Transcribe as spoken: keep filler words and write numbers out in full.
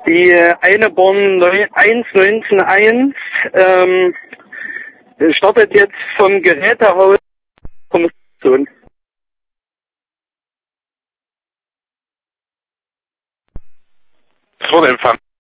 Die eine Bahn eins neunzehn eins ähm, startet jetzt vom Gerätehaus vom Station. Es wurde empfangen.